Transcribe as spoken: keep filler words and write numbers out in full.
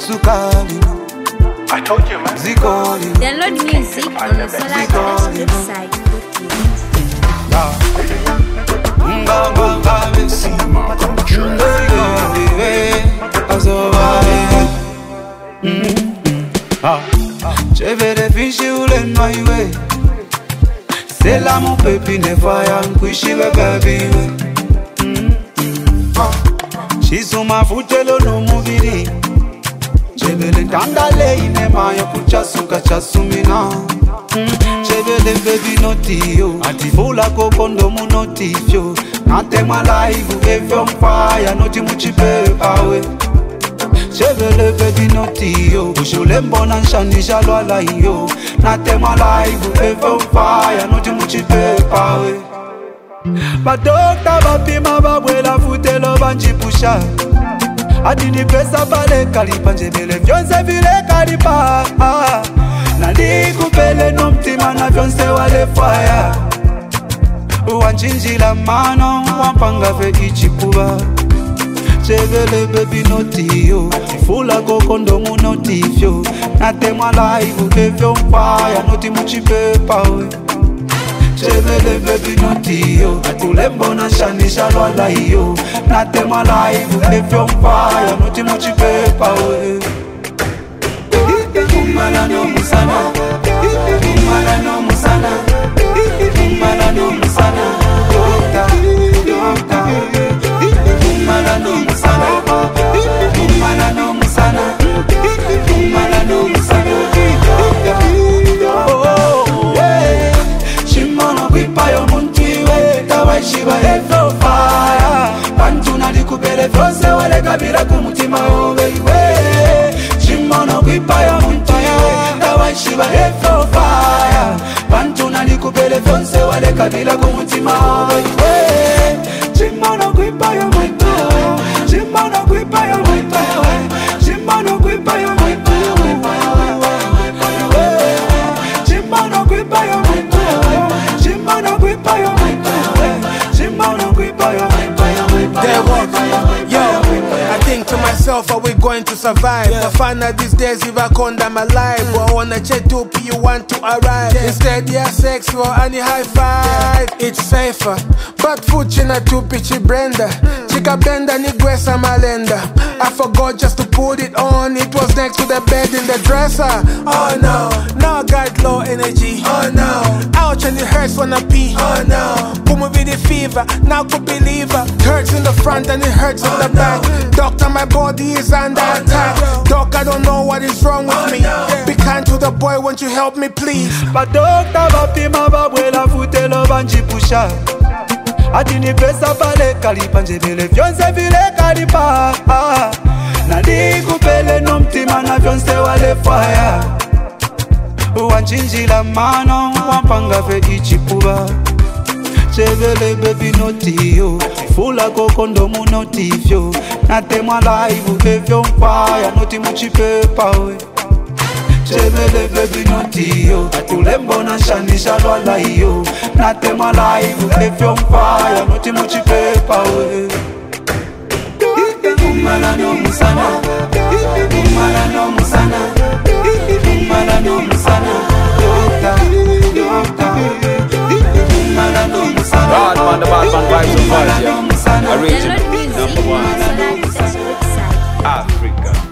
Usukali. I told you, man. Zikoli. Download music on the Solar Dash website. Mba mba mesi. Je vais réfléchir où les noyer. C'est là mon pépi ne fire, kuishi we baby we. Chisuma futelo no muviri. Chebele tandale inema ya kuchasuka chasumina. Chebele baby notio, atifula kokondo munotifyo. Nate my life if on fire, noti muchipe pawe. Chebele baby notio, ushule mbona nshanisha lwala iyo. Nate my life if on fire, noti muchipe pawe. Badokta bapima babwela futelo banjipusha. Adini pesa pale kalipa njebele vyonse vile kalipa. Nandi kupele no mtima na vyonse wale fire. Wanchinjila mano wampanga fe ichikuba. Chebele baby notio, tifula kokondo munotifyo. Nate my life evyo fire, noti muchipe pawe. Chebele baby notio, atule mbona shanisha lwala iyo. Nate my life evyo fire, noti muchipe pawe. Umala no musana, umala no musana, umala no musana, dokta, dokta. Umala no musana, umala no musana, umala no musana, oh yeah. Shimono kwipayo muntiwe, kawa shiba efo fire. Pantuna likupele fose wale kabila kumutima owe. Shimono kwipayo muntiwe, kawa shiba efo fire. Pantuna likupele fose wale kabila kumutima owe. Shimono kwipayo muntiwe, shimono kwipayo muntiwe, shimono kwipayo muntiwe, shimono kwipayo muntiwe, shimono kwipayo muntiwe, shimono kwipayo muntiwe. They walk, yo. I think to myself, are we going to survive? Yeah. Bafana these days, if I condemn my life, I wanna check to P, you want to arrive. Yeah. Instead, yeah, sex or any high five. Yeah. It's safer, but food china to pitchy Brenda. Mm. Chica benda ni gwesa malenda. Mm. I forgot just to put it on. It was next to the bed in the dresser. Oh no, now I got low energy. Oh no, ouch and it hurts when I pee. Oh no, boom with the fever. Now could believe her. It hurts in the front and it hurts in the back. Doctor, my body is under oh, attack. No. Doc, I don't know what is wrong with oh, me. No. Be kind to the boy, won't you help me, please? But doctor, bapima babwela futelo banjipusha. Adini pesa pale kalipa njebele vyonse vile kalipa. Nandi kupele no mtima na vyonse wale fire. Wanchinjila mano wampanga fe ichikuba. Chebele baby notio, tifula kokondo munotifyo. Nate my life evyo fire, noti muchipe pawe. Chebele baby notio, atule mbona shanisha lwala iyo. Nate my life evyo fire, noti muchipe pawe. Umala no musana, umala no musana, umala no musana, dokta, dokta. Bad man, the bad man vibes and vibes, yeah. I reach it, number one, Africa.